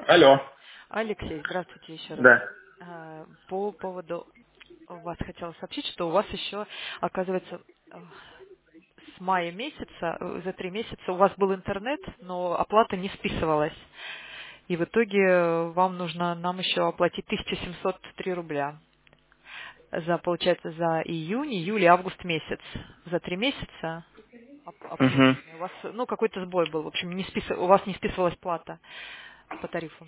Алло. Алексей, здравствуйте еще раз. Да. По поводу вас хотела сообщить, что у вас еще, оказывается, с мая месяца, за 3 месяца у вас был интернет, но оплата не списывалась. И в итоге вам нужно нам еще оплатить 1703 рубля. Получается, за июнь, июль и август месяц. За 3 месяца Угу. обслуживания. У вас, ну, какой-то сбой был. В общем, у вас не списывалась плата по тарифу.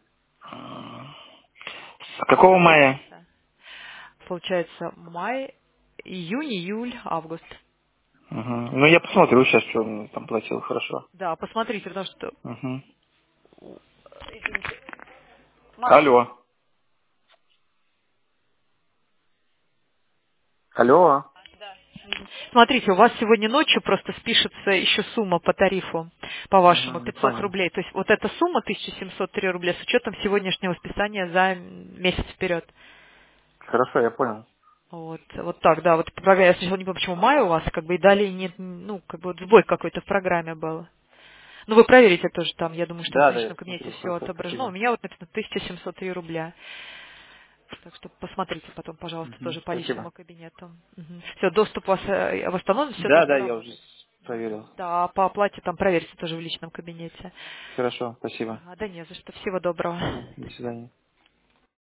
С какого За мая? месяца. Получается, май, июнь, июль, август. Угу. Ну, я посмотрю сейчас, что он там платил. Хорошо. Да, посмотрите, потому что... Угу. Извините. Алло. Алло. Смотрите, у вас сегодня ночью просто спишется еще сумма по тарифу, по вашему, Угу. 500 Понял. рублей. То есть вот эта сумма, 1703 рубля, с учетом сегодняшнего списания за месяц вперед. Хорошо, я понял. Вот так, да. Вот я сначала не понимаю, почему май у вас, как бы, и далее нет, ну, как бы вот сбой какой-то в программе был. Ну, вы проверите тоже там, я думаю, что в Да, я личном кабинете посмотрю. все Хорошо, отображено. У спасибо. меня вот написано 1703 рубля. Так что посмотрите потом, пожалуйста, Угу. тоже по Спасибо. личному кабинету. Все, доступ у вас восстановлен, все Да, должно да, я уже работать. проверил. Да, а по оплате там проверьте тоже в личном кабинете. Хорошо, спасибо. Ага, да не за что. Всего доброго. До свидания.